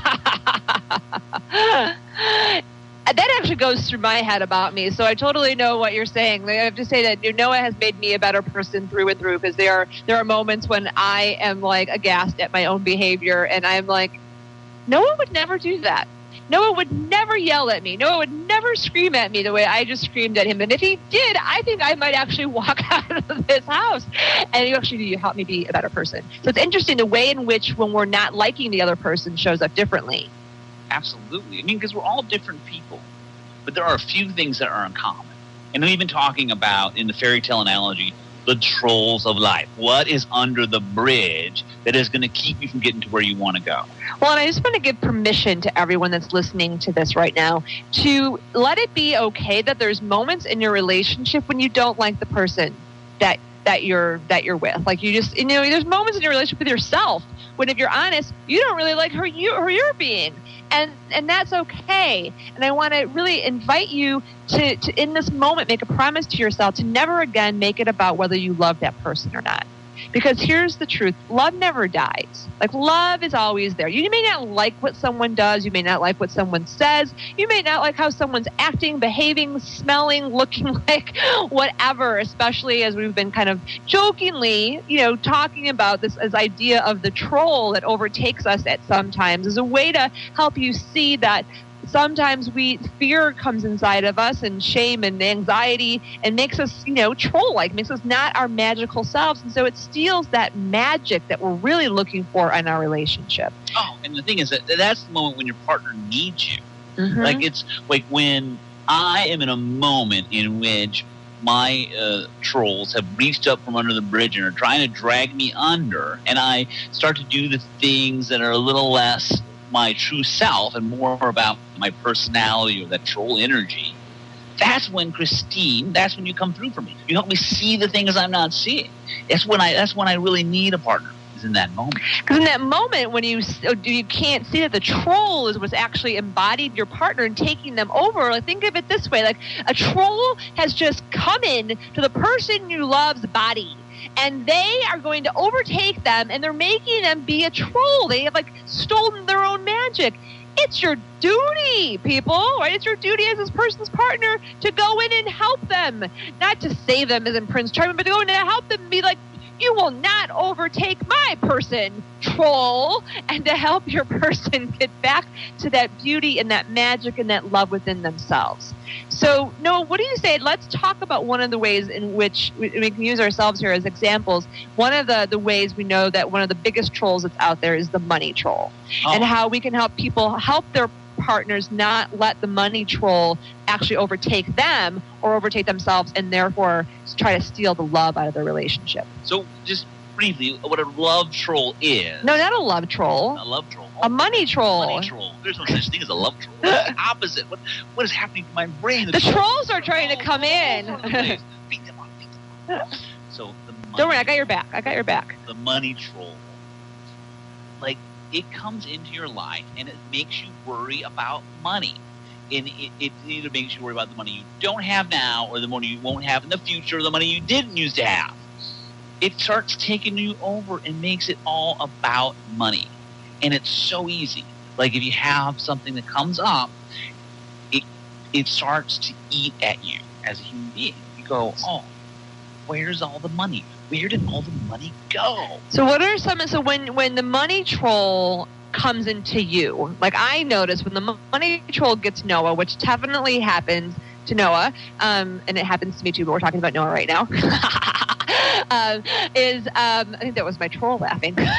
That actually goes through my head about me, so I totally know what you're saying. I have to say that Noah has made me a better person through and through, because there are there are moments when I am like aghast at my own behavior, and I'm like, Noah would never do that. Noah would never yell at me. Noah would never scream at me the way I just screamed at him. And if he did, I think I might actually walk out of this house. And you actually do help me be a better person. So it's interesting the way in which when we're not liking the other person shows up differently. Absolutely. I mean, because we're all different people. But there are a few things that are in common. And we've been talking about, in the fairy tale analogy, the trolls of life. What is under the bridge that is going to keep you from getting to where you want to go? Well, and I just want to give permission to everyone that's listening to this right now to let it be okay that there's moments in your relationship when you don't like the person that that you're that you're with. Like you just, you know, there's moments in your relationship with yourself when, if you're honest, you don't really like her you or you're being. And and that's okay. And I want to really invite you to, to, in this moment, make a promise to yourself to never again make it about whether you love that person or not. Because here's the truth. Love never dies. Like, love is always there. You may not like what someone does. You may not like what someone says. You may not like how someone's acting, behaving, smelling, looking like whatever, especially as we've been kind of jokingly, you know, talking about this as idea of the troll that overtakes us at sometimes as a way to help you see that sometimes we fear comes inside of us, and shame and anxiety, and makes us, you know, troll-like, makes us not our magical selves, and so it steals that magic that we're really looking for in our relationship. Oh, and the thing is that that's the moment when your partner needs you. Mm-hmm. Like, it's like when I am in a moment in which my uh, trolls have reached up from under the bridge and are trying to drag me under, and I start to do the things that are a little less my true self and more about my personality or that troll energy. That's when, Christine, that's when you come through for me. You help me see the things I'm not seeing. That's when I that's when I really need a partner, is in that moment. Because in that moment when you you can't see that the troll is what's actually embodied your partner and taking them over. Like, think of it this way, like a troll has just come in to the person you love's body, and they are going to overtake them, and they're making them be a troll. They have, like, stolen their own magic. It's your duty, people, right? It's your duty as this person's partner to go in and help them. Not to save them as in Prince Charming, but to go in and help them be like, you will not overtake my person, troll, and to help your person get back to that beauty and that magic and that love within themselves. So, Noah, what do you say? Let's talk about one of the ways in which we, we can use ourselves here as examples. One of the, the ways we know that one of the biggest trolls that's out there is the money troll, oh. and how we can help people help their partners not let the money troll actually overtake them or overtake themselves, and therefore try to steal the love out of their relationship. So, just briefly, what a love troll is. No, not a love troll. A love troll. A money troll. Money troll. There's no such thing as a love troll. It's the opposite. What What is happening to my brain? The, the trolls are trying to come in. Beat them up, beat them up. So the money, don't worry, I got your back. I got your back. The money troll. Like, it comes into your life and it makes you worry about money. And it, it either makes you worry about the money you don't have now, or the money you won't have in the future, or the money you didn't used to have. It starts taking you over and makes it all about money. And it's so easy. Like, if you have something that comes up, it it starts to eat at you as a human being. You go, oh, where's all the money? Where did all the money go? So what are some, so when, when the money troll comes into you, like I notice when the money troll gets Noah, which definitely happens to Noah, um, and it happens to me too, but we're talking about Noah right now, um, is, um, I think that was my troll laughing, um,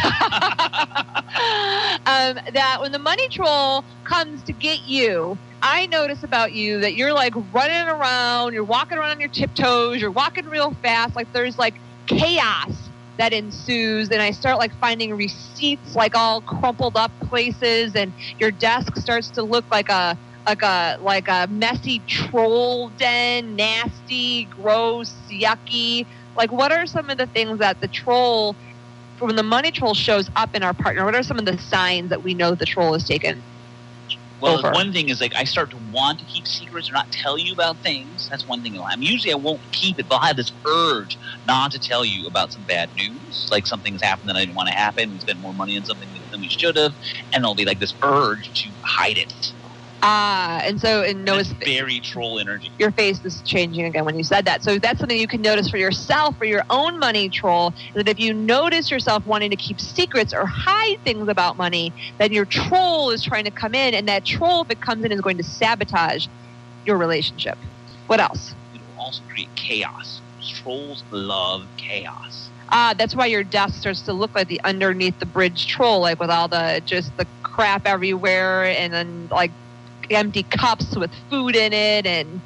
that when the money troll comes to get you, I notice about you that you're like running around, you're walking around on your tiptoes, you're walking real fast, like there's like chaos that ensues, and I start like finding receipts like all crumpled up places, and your desk starts to look like a like a like a messy troll den, nasty, gross, yucky. Like, what are some of the things that the troll when the money troll shows up in our partner, what are some of the signs that we know the troll is taken Well, over? one thing is like I start to want to keep secrets or not tell you about things. That's one thing. I'm usually I won't keep it, but I'll have this urge not to tell you about some bad news, like something's happened that I didn't want to happen. We spent more money on something than we should have, and there'll be like this urge to hide it. Ah, and so in Noah's very troll energy. Your face is changing again when you said that. So that's something you can notice for yourself, for your own money troll, that if you notice yourself wanting to keep secrets or hide things about money, then your troll is trying to come in, and that troll, if it comes in, is going to sabotage your relationship. What else? It will also create chaos. Trolls love chaos. Ah, that's why your desk starts to look like the underneath the bridge troll, like with all the just the crap everywhere, and then like empty cups with food in it, and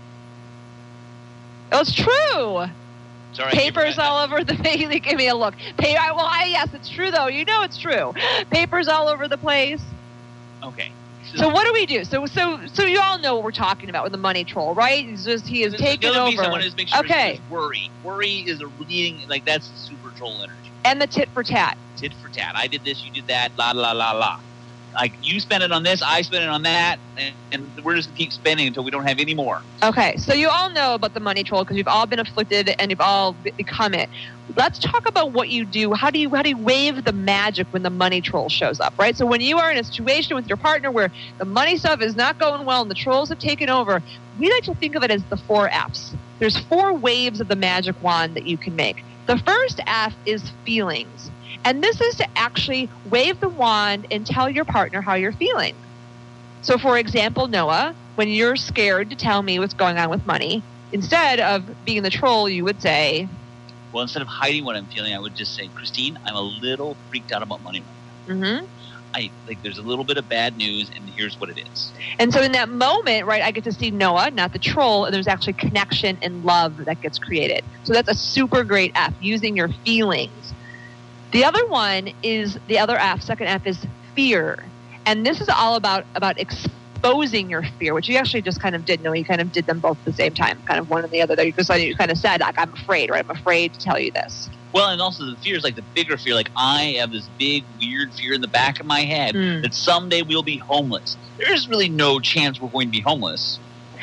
oh, it's true. Sorry, Papers all over the place. Give me a look. Pay, well, I, yes, it's true though. You know it's true. Papers all over the place. Okay. So what do we do? So so so you all know what we're talking about with the money troll, right? He's just he is The- taken the other over. piece I want to make sure Okay. is worry. Worry is a leading, like that's super troll energy. And the tit for tat. Tit for tat. I did this, you did that, la la la la. Like you spend it on this, I spend it on that, and, and we're just gonna keep spending until we don't have any more. Okay, so you all know about the money troll because you've all been afflicted and you've all be- become it. Let's talk about what you do. How do you how do you wave the magic when the money troll shows up, right? So when you are in a situation with your partner where the money stuff is not going well and the trolls have taken over, we like to think of it as the four F's. There's four waves of the magic wand that you can make. The first F is feelings. And this is to actually wave the wand and tell your partner how you're feeling. So, for example, Noah, when you're scared to tell me what's going on with money, instead of being the troll, you would say, Well, instead of hiding what I'm feeling, I would just say, Christine, I'm a little freaked out about money right now. mm-hmm. I like there's a little bit of bad news, and here's what it is. And so in that moment, right, I get to see Noah, not the troll, and there's actually connection and love that gets created. So that's a super great F, using your feelings. The other one is, the other F, second F is fear. And this is all about, about exposing your fear, which you actually just kind of did know. You kind of did them both at the same time, kind of one and the other. Because you kind of said, like, I'm afraid, right? I'm afraid to tell you this. Well, and also the fear is like the bigger fear. Like I have this big, weird fear in the back of my head Mm. that someday we'll be homeless. There's really no chance we're going to be homeless.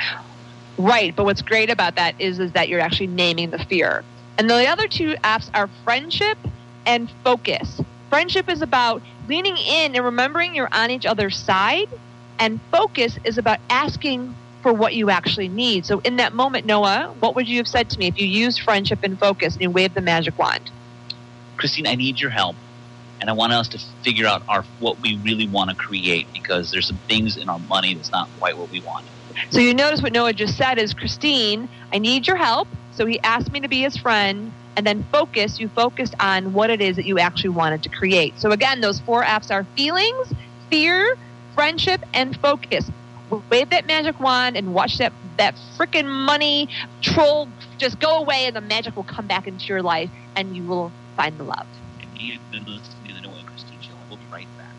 Right, but what's great about that is, is that you're actually naming the fear. And the other two F's are friendship and focus. Friendship is about leaning in and remembering you're on each other's side, and focus is about asking for what you actually need. So in that moment, Noah, what would you have said to me if you used friendship and focus and you waved the magic wand? Christine, I need your help, and I want us to figure out our what we really want to create, because there's some things in our money that's not quite what we want. So you notice what Noah just said is, Christine, I need your help. So he asked me to be his friend. And then focus, you focused on what it is that you actually wanted to create. So again, those four F's are feelings, fear, friendship, and focus. Wave that magic wand and watch that, that freaking money troll just go away, and the magic will come back into your life, and you will find the love. And you've been listening to the Noah and Christine Show. We'll be right back.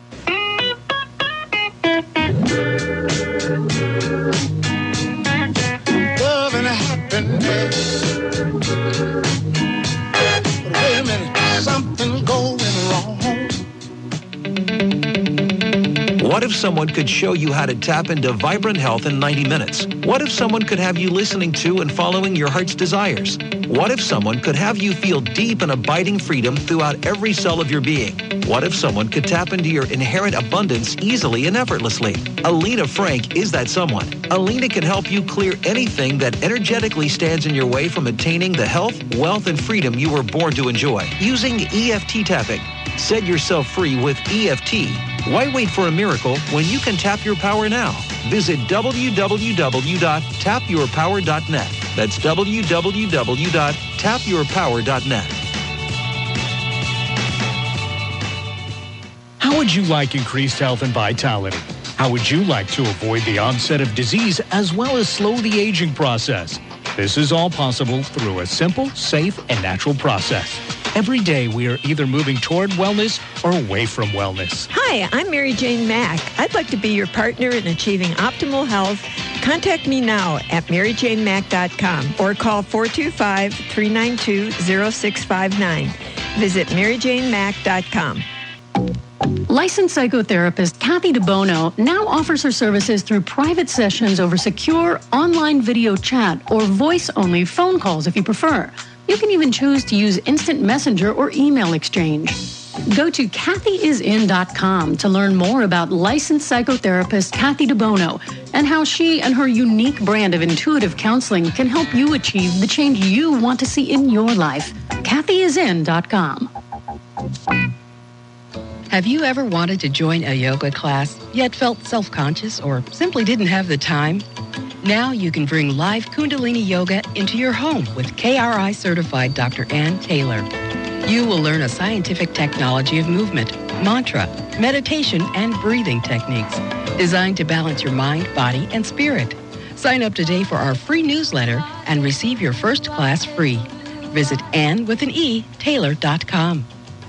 Love and happiness. But wait a minute, something going wrong. What if someone could show you how to tap into vibrant health in ninety minutes? What if someone could have you listening to and following your heart's desires? What if someone could have you feel deep and abiding freedom throughout every cell of your being? What if someone could tap into your inherent abundance easily and effortlessly? Alina Frank is that someone. Alina can help you clear anything that energetically stands in your way from attaining the health, wealth, and freedom you were born to enjoy. Using E F T tapping, set yourself free with E F T. Why wait for a miracle when you can tap your power now? Visit w w w dot tap your power dot net. That's w w w dot tap your power dot net. How would you like increased health and vitality? How would you like to avoid the onset of disease as well as slow the aging process? This is all possible through a simple, safe, and natural process. Every day, we are either moving toward wellness or away from wellness. Hi, I'm Mary Jane Mack. I'd like to be your partner in achieving optimal health. Contact me now at mary jane mack dot com or call four two five, three nine two, zero six five nine. Visit mary jane mack dot com. Licensed psychotherapist Kathy DeBono now offers her services through private sessions over secure online video chat or voice-only phone calls if you prefer. You can even choose to use instant messenger or email exchange. Go to kathy is in dot com to learn more about licensed psychotherapist Kathy DeBono and how she and her unique brand of intuitive counseling can help you achieve the change you want to see in your life. kathy is in dot com. Have you ever wanted to join a yoga class, yet felt self-conscious or simply didn't have the time? Now you can bring live Kundalini Yoga into your home with K R I certified Doctor Ann Taylor. You will learn a scientific technology of movement, mantra, meditation, and breathing techniques designed to balance your mind, body, and spirit. Sign up today for our free newsletter and receive your first class free. Visit Ann with an E, Taylor dot com.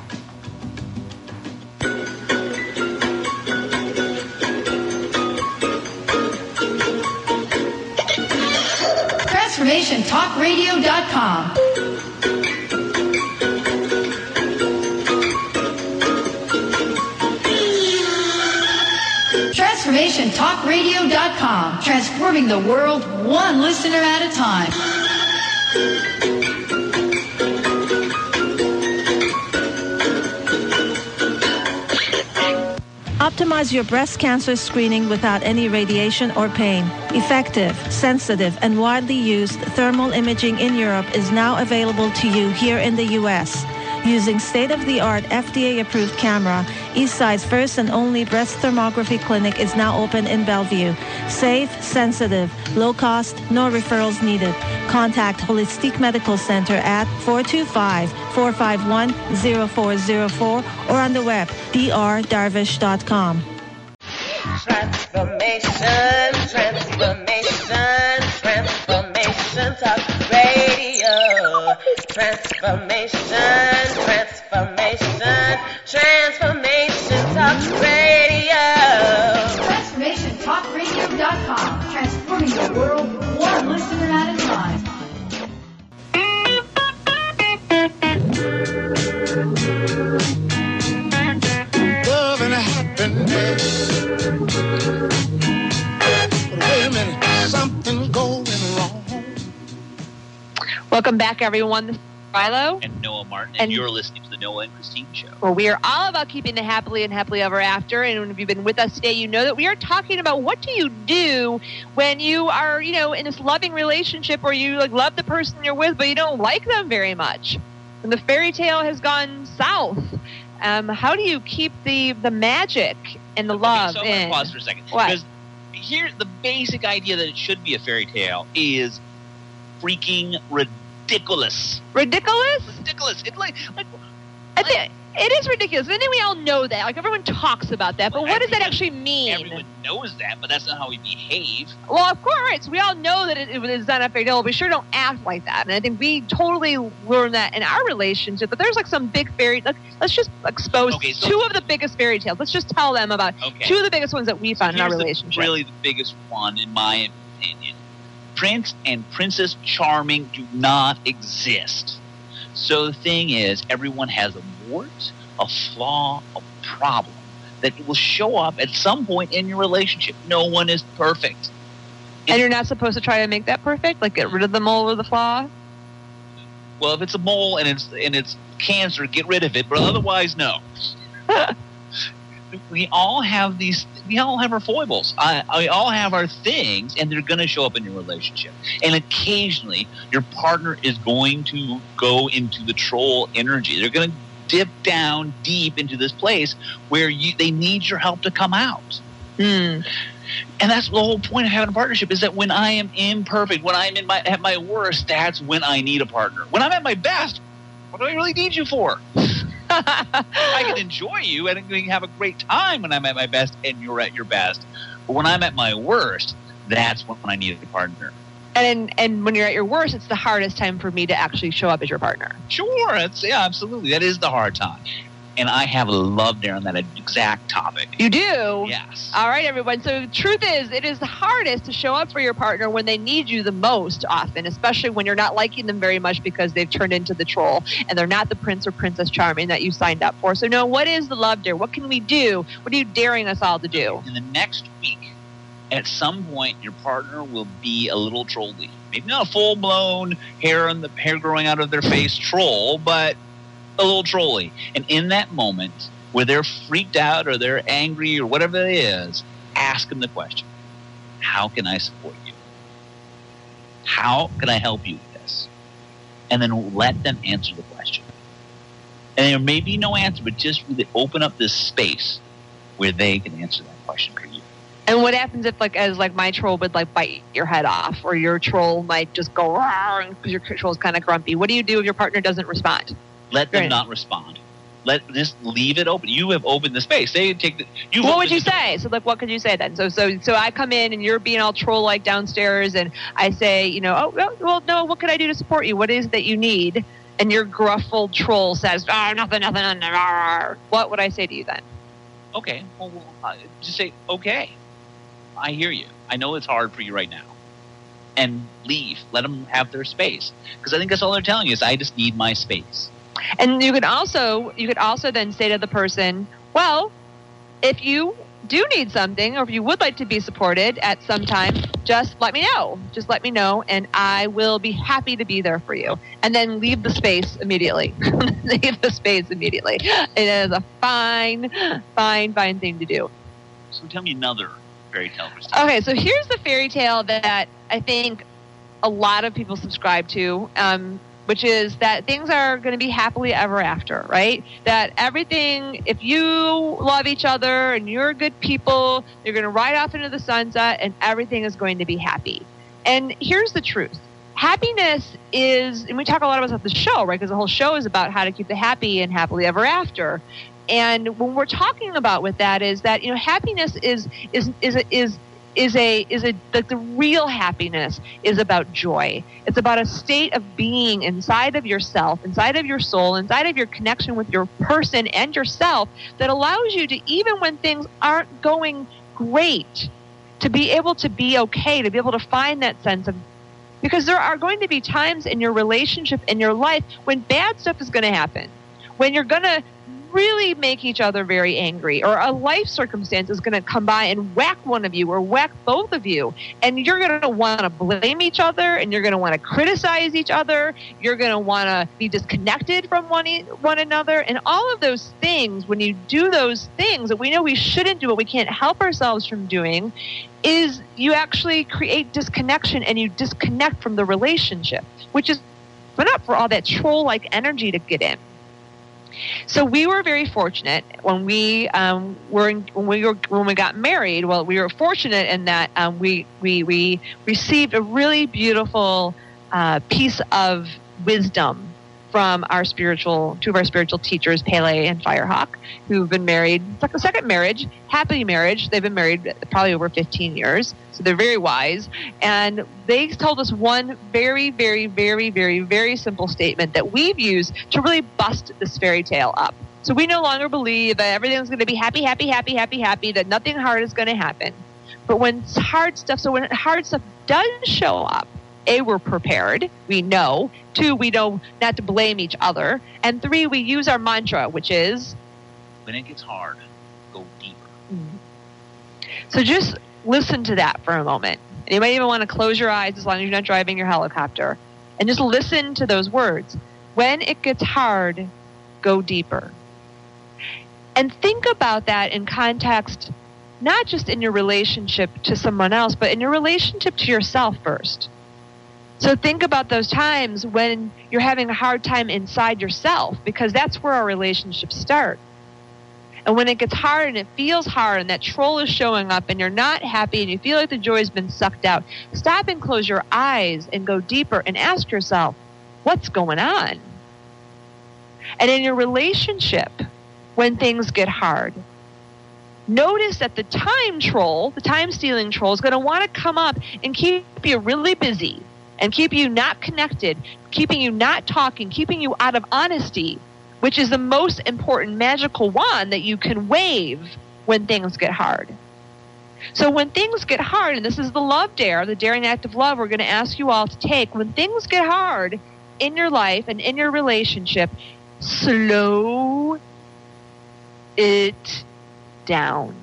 Transformation Talk Radio dot com. Transformation Talk Radio dot com. Transforming the world one listener at a time. Optimize your breast cancer screening without any radiation or pain. Effective, sensitive, and widely used thermal imaging in Europe is now available to you here in the U S. Using state-of-the-art F D A-approved camera, Eastside's first and only breast thermography clinic is now open in Bellevue. Safe, sensitive, low cost, no referrals needed. Contact Holistic Medical Center at four two five, four five one, zero four zero four or on the web, d r darvish dot com. Transformation, transformation, transformation talk radio. Transformation, transformation, transformation talk radio. Transformation Talk Radio dot com. Transforming the world one listener at a time. Love and happiness. But wait a minute, something's going wrong. Welcome back, everyone. This is Philo. And Noah Martin, and, and you're listening to the Noah and Christine Show. Well, we are all about keeping the happily and happily ever after. And if you've been with us today, you know that we are talking about what do you do when you are, you know, in this loving relationship or you like love the person you're with, but you don't like them very much. When the fairy tale has gone south, um, how do you keep the, the magic and the love okay, so in? I'm pause for a second. What? Because here, the basic idea that it should be a fairy tale is freaking ridiculous. Ridiculous? Ridiculous. It's like, like, I think it is ridiculous. I think we all know that. Like everyone talks about that, but well, what does that everyone- actually mean? Everyone knows that, but that's not how we behave. Well, of course, we all know that it, it is not a fairy tale. We sure don't act like that, and I think we totally learn that in our relationship. But there's like some big fairy. Like, let's just expose Okay, so- two of the biggest fairy tales. Let's just tell them about Okay. two of the biggest ones that we found in our Here's the- relationship. really the biggest one, in my opinion. Prince and Princess Charming do not exist. So the thing is, everyone has a wart, a flaw, a problem that will show up at some point in your relationship. No one is perfect. And you're not supposed to try to make that perfect, like get rid of the mole or the flaw. Well, if it's a mole and it's and it's cancer, get rid of it. But otherwise, no. We all have these. We all have our foibles. I, we all have our things, and they're going to show up in your relationship. And occasionally, your partner is going to go into the troll energy. They're going to dip down deep into this place where you they need your help to come out. Mm. And that's the whole point of having a partnership, is that when I am imperfect, when I'm in my at my worst, that's when I need a partner. When I'm at my best, what do I really need you for? I can enjoy you and we can have a great time when I'm at my best and you're at your best. But when I'm at my worst, that's when I need a partner. And and when you're at your worst, it's the hardest time for me to actually show up as your partner. Sure, it's, yeah, absolutely. That is the hard time. And I have a love dare on that exact topic. You do? Yes. All right, everyone. So truth is, it is the hardest to show up for your partner when they need you the most often, especially when you're not liking them very much because they've turned into the troll and they're not the prince or princess charming that you signed up for. So, no, what is the love dare? What can we do? What are you daring us all to do? In the next week, at some point, your partner will be a little trolly. Maybe not a full-blown hair on the hair growing out of their face troll, but a little trolly. And in that moment where they're freaked out or they're angry or whatever it is, ask them the question, how can I support you? How can I help you with this? And then let them answer the question. And there may be no answer, but just really open up this space where they can answer that question for you. And what happens if, like, as like my troll would like bite your head off, or your troll might just go because your troll's kind of grumpy? What do you do if your partner doesn't respond? Let them not respond. Let just leave it open. You have opened the space. They take the. You what would you say? So, like, what could you say then? So, so, so I come in and you're being all troll-like downstairs, and I say, you know, oh, well, well, no, what could I do to support you? What is it that you need? And your gruff old troll says, oh, nothing, nothing, nothing. What would I say to you then? Okay, well, uh, just say, okay, I hear you. I know it's hard for you right now. And leave. Let them have their space. Because I think that's all they're telling you is, I just need my space. And you could also you could also then say to the person, well, if you do need something, or if you would like to be supported at some time, just let me know. Just let me know, and I will be happy to be there for you. And then leave the space immediately. Leave the space immediately. It is a fine, fine, fine thing to do. So tell me another fairy tale. Okay, so here's the fairy tale that I think a lot of people subscribe to. Um, which is that things are going to be happily ever after, right? That everything, if you love each other and you're good people, you're going to ride off into the sunset and everything is going to be happy. And here's the truth. Happiness is, and we talk a lot about the show, right? Because the whole show is about how to keep the happy and happily ever after. And when we're talking about with that is that, you know, happiness is, is, is, is, is a is a like the real happiness is about joy. It's about a state of being inside of yourself, inside of your soul, inside of your connection with your person and yourself that allows you to, even when things aren't going great, to be able to be okay, to be able to find that sense of, because there are going to be times in your relationship, in your life, when bad stuff is going to happen, when you're going to really make each other very angry, or a life circumstance is going to come by and whack one of you or whack both of you, and you're going to want to blame each other, and you're going to want to criticize each other, you're going to want to be disconnected from one, e- one another, and all of those things, when you do those things that we know we shouldn't do but we can't help ourselves from doing, is you actually create disconnection, and you disconnect from the relationship, which is enough for all that troll-like energy to get in. So we were very fortunate when we um, were in, when we were when we got married. Well, we were fortunate in that um, we we we received a really beautiful uh, piece of wisdom from our spiritual two of our spiritual teachers, Pele and Firehawk, who've been married. It's like a second marriage, happy marriage. They've been married probably over fifteen years, so they're very wise. And they told us one very, very, very, very, very simple statement that we've used to really bust this fairy tale up. So we no longer believe that everything's going to be happy, happy, happy, happy, happy, that nothing hard is going to happen. But when hard stuff, so when hard stuff does show up, A, we're prepared, we know. Two, we know not to blame each other. And three, we use our mantra, which is, when it gets hard, go deeper. Mm-hmm. So just listen to that for a moment. And you might even want to close your eyes as long as you're not driving your helicopter. And just listen to those words. When it gets hard, go deeper. And think about that in context, not just in your relationship to someone else, but in your relationship to yourself first. So think about those times when you're having a hard time inside yourself, because that's where our relationships start. And when it gets hard and it feels hard and that troll is showing up and you're not happy and you feel like the joy's been sucked out, stop and close your eyes and go deeper and ask yourself, what's going on? And in your relationship, when things get hard, notice that the time troll, the time-stealing troll, is going to want to come up and keep you really busy and keep you not connected, keeping you not talking, keeping you out of honesty which is the most important magical wand that you can wave when things get hard. So when things get hard, and this is the love dare, the daring act of love we're going to ask you all to take, when things get hard in your life and in your relationship, slow it down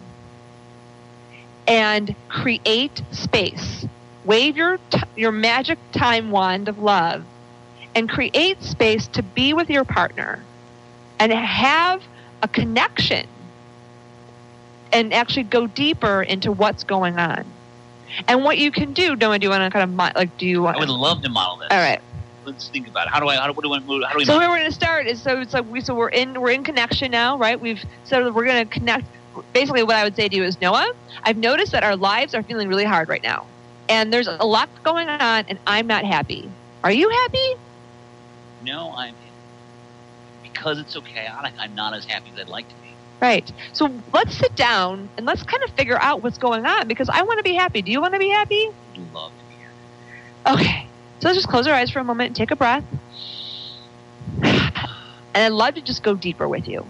and create space. Wave your t- your magic time wand of love and create space to be with your partner and have a connection and actually go deeper into what's going on. And what you can do, Noah, do you want to kind of, mo- like, do you want I would love to model this. All right. Let's think about it. How do I, how do, what do I, how do we So model? where we're going to start is, so it's like we, so we're in, we're in connection now, right? We've said that we're going to connect. Basically what I would say to you is, Noah, I've noticed that our lives are feeling really hard right now. And there's a lot going on, and I'm not happy. Are you happy? No, I'm, because it's so chaotic, I'm not as happy as I'd like to be. Right. So let's sit down and let's kind of figure out what's going on, because I want to be happy. Do you want to be happy? I'd love to be happy. Okay. So let's just close our eyes for a moment and take a breath. And I'd love to just go deeper with you.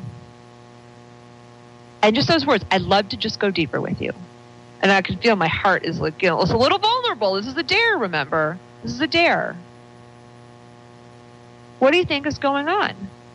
And just those words, I'd love to just go deeper with you. And I can feel my heart is like, you know, it's a little vulnerable. This is a dare, remember? This is a dare. What do you think is going on?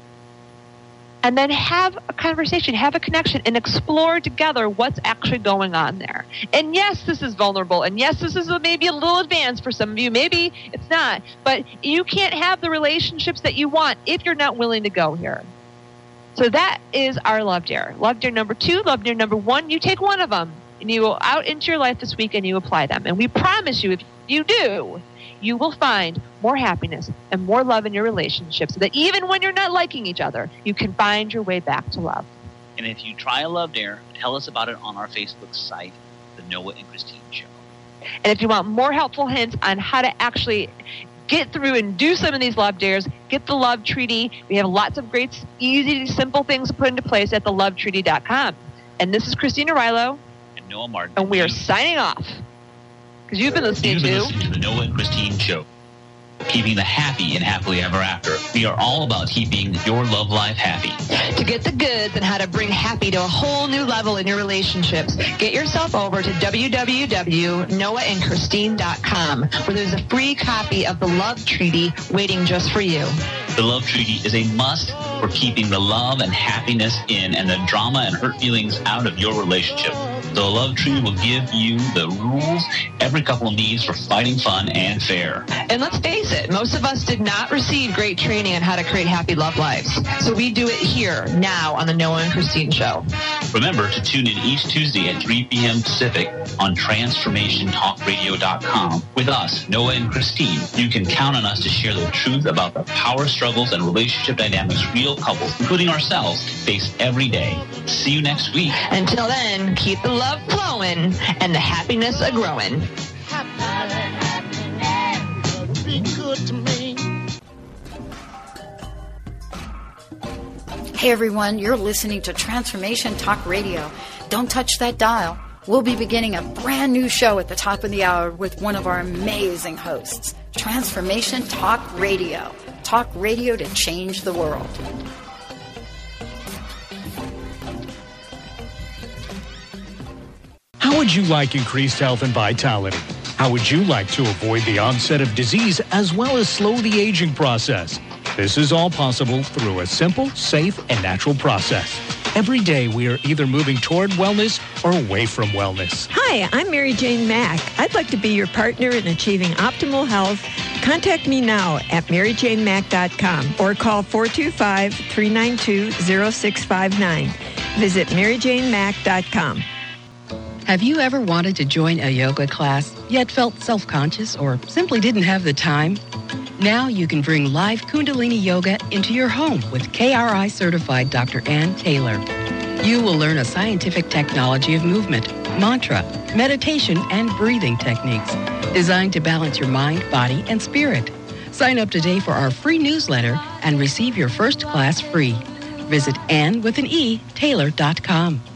And then have a conversation, have a connection, and explore together what's actually going on there. And yes, this is vulnerable. And yes, this is maybe a little advanced for some of you. Maybe it's not. But you can't have the relationships that you want if you're not willing to go here. So that is our love dare. Love dare number two, love dare number one, you take one of them. And you go out into your life this week and you apply them. And we promise you, if you do, you will find more happiness and more love in your relationship, so that even when you're not liking each other, you can find your way back to love. And if you try a love dare, tell us about it on our Facebook site, The Noah and Christine Show. And if you want more helpful hints on how to actually get through and do some of these love dares, get the Love Treaty. We have lots of great, easy, simple things to put into place at the love treaty dot com. And this is Christina Rilo. And Noah Martin. And we are signing off. Because you've been listening You've been to... listening to The Noah and Christine Show. Keeping the happy and happily ever after. We are all about keeping your love life happy. To get the goods and how to bring happy to a whole new level in your relationships, get yourself over to w w w dot noah and christine dot com, where there's a free copy of the Love Treaty waiting just for you. The Love Treaty is a must for keeping the love and happiness in and the drama and hurt feelings out of your relationship. The Love Treaty will give you the rules every couple needs for fighting fun and fair. And let's face it, most of us did not receive great training on how to create happy love lives. So we do it here, now, on the Noah and Christine Show. Remember to tune in each Tuesday at three p.m. Pacific on transformation talk radio dot com with us, Noah and Christine. You can count on us to share the truth about the power struggles and relationship dynamics real couples, including ourselves, face every day. See you next week. Until then, keep the love flowing and the happiness a-growing. Be good to me. Hey everyone, you're listening to Transformation Talk Radio. Don't touch that dial. We'll be beginning a brand new show at the top of the hour with one of our amazing hosts. Transformation Talk Radio. Talk radio to change the world. How would you like increased health and vitality? How would you like to avoid the onset of disease as well as slow the aging process? This is all possible through a simple, safe, and natural process. Every day we are either moving toward wellness or away from wellness. Hi, I'm Mary Jane Mack. I'd like to be your partner in achieving optimal health. Contact me now at mary jane mack dot com or call four two five, three nine two, zero six five nine. Visit mary jane mack dot com. Have you ever wanted to join a yoga class, yet felt self-conscious or simply didn't have the time? Now you can bring live Kundalini Yoga into your home with K R I-certified Doctor Ann Taylor. You will learn a scientific technology of movement, mantra, meditation, and breathing techniques designed to balance your mind, body, and spirit. Sign up today for our free newsletter and receive your first class free. Visit Ann with an E, Taylor dot com.